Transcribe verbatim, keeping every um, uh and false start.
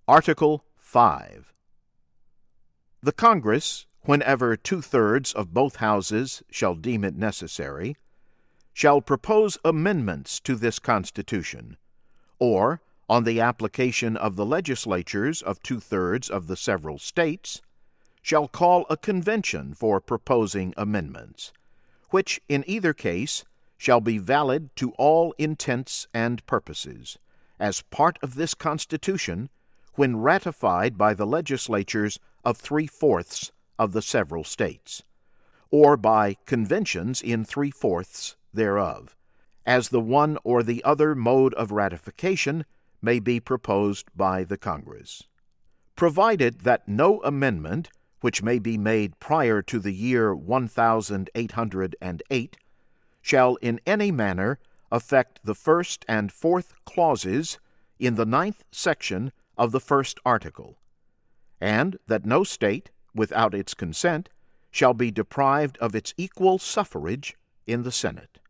Article five. The Congress, whenever two-thirds of both houses shall deem it necessary, shall propose amendments to this Constitution, or, on the application of the legislatures of two-thirds of the several states, shall call a convention for proposing amendments, which in either case shall be valid to all intents and purposes, as part of this Constitution, when ratified by the legislatures of three-fourths of the several states, or by conventions in three-fourths thereof, as the one or the other mode of ratification may be proposed by the Congress. Provided that no amendment, which may be made prior to the year one thousand eight hundred eight, shall in any manner affect the first and fourth clauses in the ninth section of the first article, and that no state, without its consent, shall be deprived of its equal suffrage in the Senate.